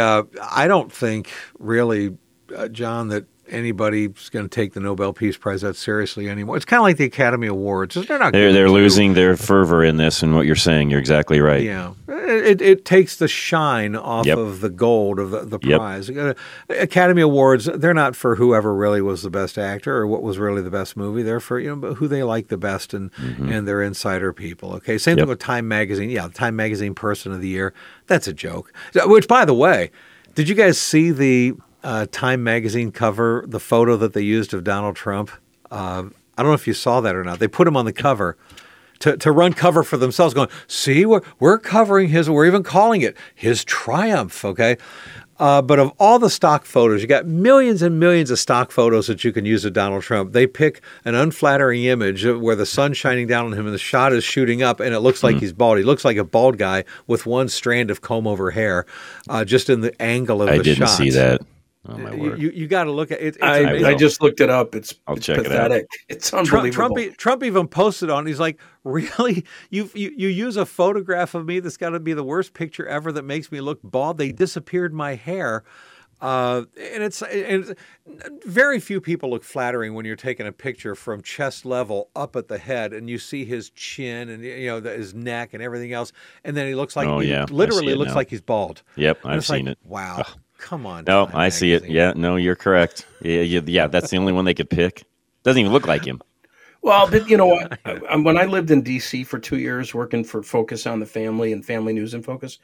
I don't think really, John, that anybody's going to take the Nobel Peace Prize that seriously anymore. It's kind of like the Academy Awards. They're losing their fervor in this, and what you're saying, you're exactly right. Yeah. It takes the shine off of the gold of the prize. Academy Awards, they're not for whoever really was the best actor or what was really the best movie. They're for who they like the best and their insider people. Okay, same thing with Time Magazine. Yeah, Time Magazine Person of the Year. That's a joke. Which, by the way, did you guys see the Time Magazine cover, the photo that they used of Donald Trump? I don't know if you saw that or not. They put him on the cover to run cover for themselves, going, see, we're covering we're even calling it his triumph, okay? But of all the stock photos, you got millions and millions of stock photos that you can use of Donald Trump. They pick an unflattering image where the sun's shining down on him and the shot is shooting up and it looks like he's bald. He looks like a bald guy with one strand of comb over hair, just in the angle of the shot. I didn't see that. Oh, my word. You got to look at it. I just looked it up. It's check pathetic. It out. It's unbelievable. Trump even posted on. He's like, really? You use a photograph of me that's got to be the worst picture ever that makes me look bald. They disappeared my hair. And it's very few people look flattering when you're taking a picture from chest level up at the head, and you see his chin and his neck and everything else, and then he looks like literally looks like he's bald. Yep, I've seen it. Wow. Come on. No, I see it. Yeah, no, you're correct. Yeah, that's the only one they could pick. Doesn't even look like him. Well, but you know what? When I lived in D.C. for 2 years working for Focus on the Family and Family News and Focus,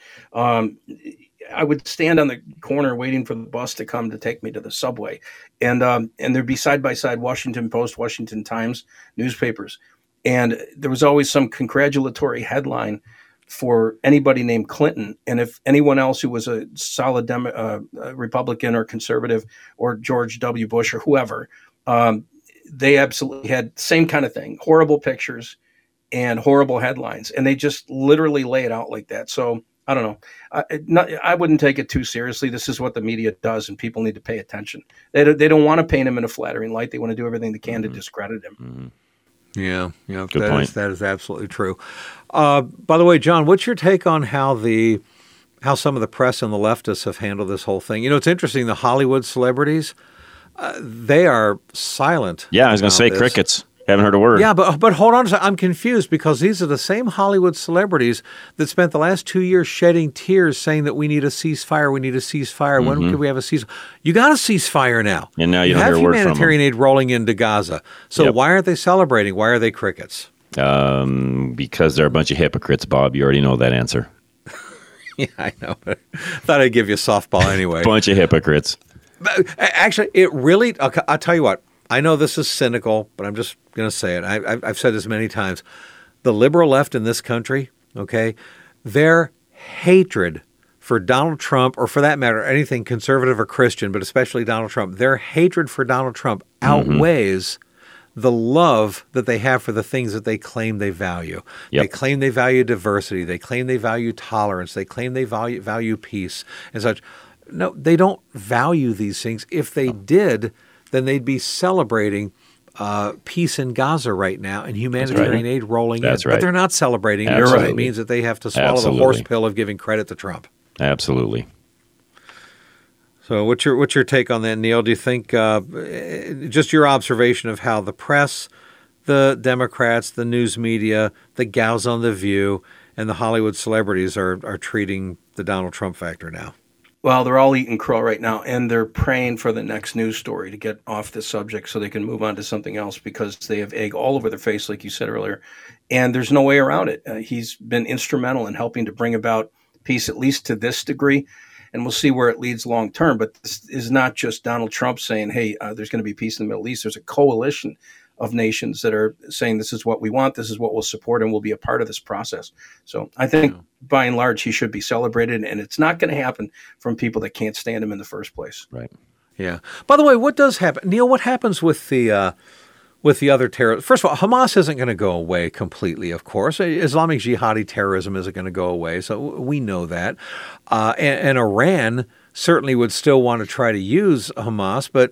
I would stand on the corner waiting for the bus to come to take me to the subway. And there'd be side-by-side Washington Post, Washington Times newspapers. And there was always some congratulatory headline for anybody named Clinton. And if anyone else who was a solid Republican or conservative or George W. Bush or whoever, they absolutely had the same kind of thing, horrible pictures and horrible headlines. And they just literally lay it out like that. So I don't know. I wouldn't take it too seriously. This is what the media does, and people need to pay attention. They don't want to paint him in a flattering light. They want to do everything they can to discredit him. Mm-hmm. Yeah, Good point. That is absolutely true. By the way, John, what's your take on how some of the press and the leftists have handled this whole thing? It's interesting. The Hollywood celebrities, they are silent. Yeah, I was going to say this. Crickets. Haven't heard a word. Yeah, but hold on a second. I'm confused because these are the same Hollywood celebrities that spent the last 2 years shedding tears saying that we need a ceasefire. We need a ceasefire. When can we have a ceasefire? You got a ceasefire now. And now you don't have hear a word from them. humanitarian aid rolling into Gaza. So why aren't they celebrating? Why are they crickets? Because they're a bunch of hypocrites, Bob. You already know that answer. Yeah, I know. Thought I'd give you a softball anyway. Bunch of hypocrites. But actually, it really. I'll tell you what. I know this is cynical, but I'm just going to say it. I've said this many times. The liberal left in this country, okay, their hatred for Donald Trump, or for that matter, anything conservative or Christian, but especially Donald Trump, their hatred for Donald Trump outweighs the love that they have for the things that they claim they value. Yep. They claim they value diversity. They claim they value tolerance. They claim they value peace and such. No, they don't value these things. If they did, then they'd be celebrating peace in Gaza right now and humanitarian aid rolling in. That's right. But they're not celebrating it. Absolutely. It means that they have to swallow the horse pill of giving credit to Trump. Absolutely. So what's your take on that, Neil? Do you think, just your observation of how the press, the Democrats, the news media, the gals on The View, and the Hollywood celebrities are treating the Donald Trump factor now? Well, they're all eating crow right now, and they're praying for the next news story to get off the subject so they can move on to something else because they have egg all over their face, like you said earlier, and there's no way around it. He's been instrumental in helping to bring about peace, at least to this degree, and we'll see where it leads long term. But this is not just Donald Trump saying, hey, there's going to be peace in the Middle East. There's a coalition of nations that are saying this is what we want, this is what we'll support, and we'll be a part of this process. So I think by and large, he should be celebrated, and it's not going to happen from people that can't stand him in the first place. Right. Yeah. By the way, what does happen, Neil? What happens with the other terrorists? First of all, Hamas isn't going to go away completely, of course. Islamic jihadi terrorism isn't going to go away, so we know that. And Iran certainly would still want to try to use Hamas. But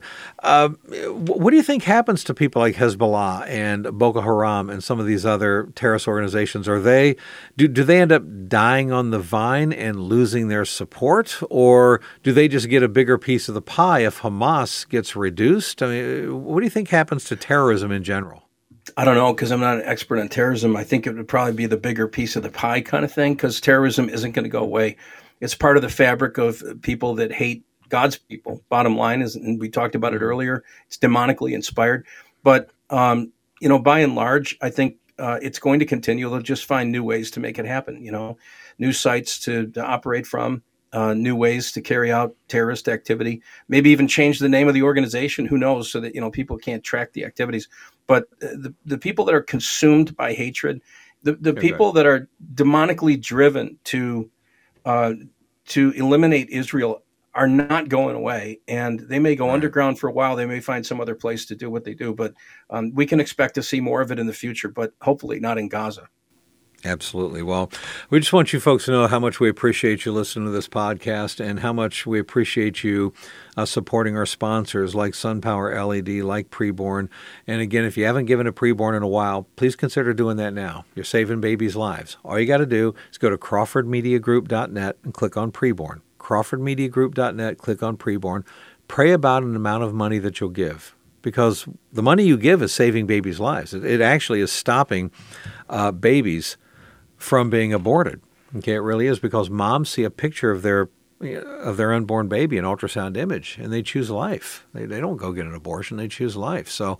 what do you think happens to people like Hezbollah and Boko Haram and some of these other terrorist organizations? Do they end up dying on the vine and losing their support? Or do they just get a bigger piece of the pie if Hamas gets reduced? I mean, what do you think happens to terrorism in general? I don't know, because I'm not an expert on terrorism. I think it would probably be the bigger piece of the pie kind of thing, because terrorism isn't going to go away. It's part of the fabric of people that hate God's people. Bottom line is, and we talked about it earlier, it's demonically inspired. But, by and large, I think it's going to continue. They'll just find new ways to make it happen, new sites to operate from, new ways to carry out terrorist activity, maybe even change the name of the organization, who knows, so that, people can't track the activities. But the people that are consumed by hatred, the people that are demonically driven to eliminate Israel are not going away, and they may go underground for a while. They may find some other place to do what they do, but we can expect to see more of it in the future, but hopefully not in Gaza. Absolutely. Well, we just want you folks to know how much we appreciate you listening to this podcast and how much we appreciate you supporting our sponsors like SunPower LED, like Preborn. And again, if you haven't given a Preborn in a while, please consider doing that now. You're saving babies' lives. All you got to do is go to CrawfordMediaGroup.net and click on Preborn. CrawfordMediaGroup.net, click on Preborn. Pray about an amount of money that you'll give, because the money you give is saving babies' lives. It actually is stopping babies from being aborted. Okay, it really is, because moms see a picture of their unborn baby, an ultrasound image, and they choose life. They don't go get an abortion, they choose life. So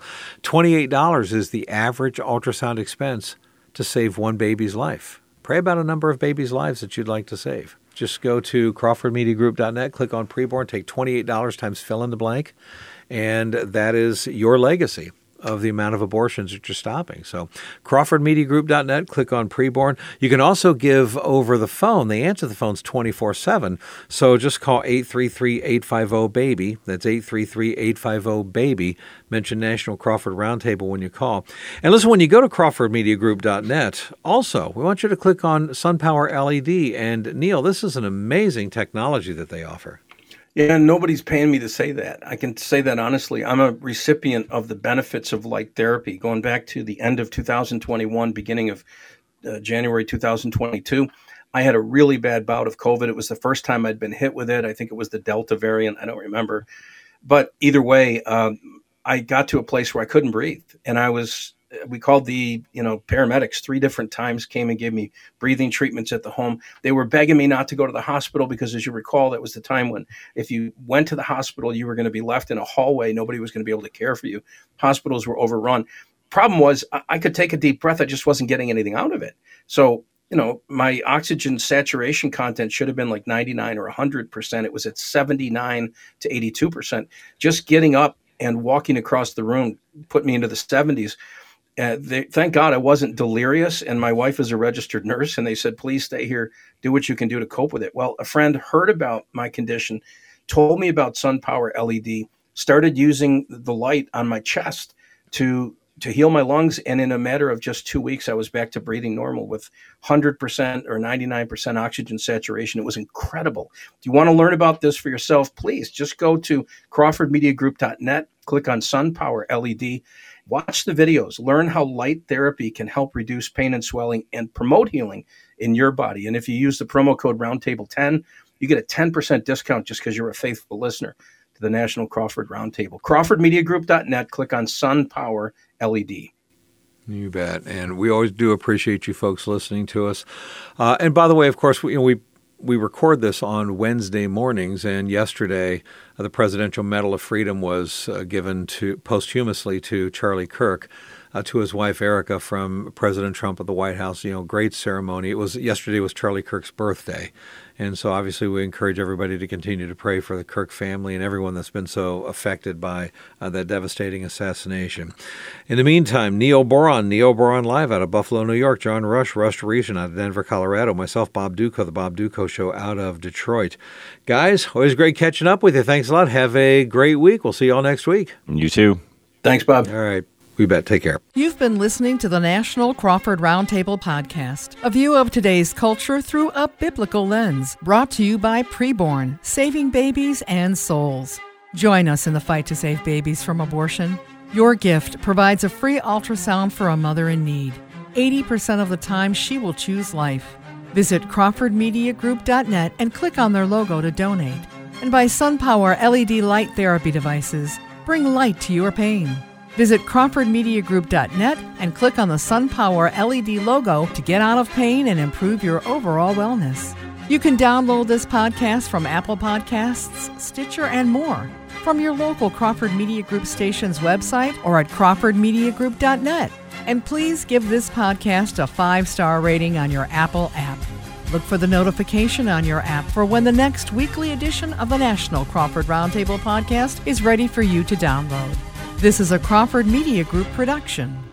$28 is the average ultrasound expense to save one baby's life. Pray about a number of babies' lives that you'd like to save. Just go to CrawfordMediaGroup.net, click on Preborn, take $28 times fill in the blank, and that is your legacy of the amount of abortions that you're stopping. So CrawfordMediaGroup.net, click on Preborn. You can also give over the phone. They answer the phones 24/7. So just call 833-850-BABY. That's 833-850-BABY. Mention National Crawford Roundtable when you call. And listen, when you go to CrawfordMediaGroup.net, also, we want you to click on SunPower LED. And Neil, this is an amazing technology that they offer. Yeah, nobody's paying me to say that. I can say that honestly. I'm a recipient of the benefits of light therapy. Going back to the end of 2021, beginning of January 2022, I had a really bad bout of COVID. It was the first time I'd been hit with it. I think it was the Delta variant. I don't remember. But either way, I got to a place where I couldn't breathe. And we called the paramedics 3 different times, came and gave me breathing treatments at the home. They were begging me not to go to the hospital because, as you recall, that was the time when if you went to the hospital, you were going to be left in a hallway. Nobody was going to be able to care for you. Hospitals were overrun. Problem was, I could take a deep breath. I just wasn't getting anything out of it. So, my oxygen saturation content should have been like 99 or 100%. It was at 79 to 82%. Just getting up and walking across the room put me into the 70s. Thank God I wasn't delirious, and my wife is a registered nurse, and they said, please stay here, do what you can do to cope with it. Well, a friend heard about my condition, told me about SunPower LED, started using the light on my chest to heal my lungs, and in a matter of just 2 weeks, I was back to breathing normal with 100% or 99% oxygen saturation. It was incredible. If you want to learn about this for yourself, please just go to CrawfordMediaGroup.net, click on SunPower LED, watch the videos, learn how light therapy can help reduce pain and swelling and promote healing in your body. And if you use the promo code Roundtable10, you get a 10% discount just because you're a faithful listener to the National Crawford Roundtable. CrawfordMediaGroup.net, click on SunPower LED. You bet. And we always do appreciate you folks listening to us. And by the way, of course, we record this on Wednesday mornings, and yesterday the Presidential Medal of Freedom was given posthumously to Charlie Kirk, to his wife Erica, from President Trump at the White House. Great ceremony. Yesterday was Charlie Kirk's birthday, and so obviously we encourage everybody to continue to pray for the Kirk family and everyone that's been so affected by that devastating assassination. In the meantime, Neo Boron Live out of Buffalo, New York, John Rush Region out of Denver, Colorado, myself, Bob Duco, the Bob Duco Show out of Detroit. Guys, always great catching up with you. Thanks a lot. Have a great week. We'll see you all next week. You too. Thanks, Bob. All right. We bet. Take care. You've been listening to the National Crawford Roundtable podcast, a view of today's culture through a biblical lens, brought to you by Preborn, saving babies and souls. Join us in the fight to save babies from abortion. Your gift provides a free ultrasound for a mother in need. 80% of the time, she will choose life. Visit CrawfordMediaGroup.net and click on their logo to donate. And buy SunPower LED light therapy devices. Bring light to your pain. Visit CrawfordMediaGroup.net and click on the SunPower LED logo to get out of pain and improve your overall wellness. You can download this podcast from Apple Podcasts, Stitcher, and more from your local Crawford Media Group station's website or at CrawfordMediaGroup.net. And please give this podcast a 5-star rating on your Apple app. Look for the notification on your app for when the next weekly edition of the National Crawford Roundtable podcast is ready for you to download. This is a Crawford Media Group production.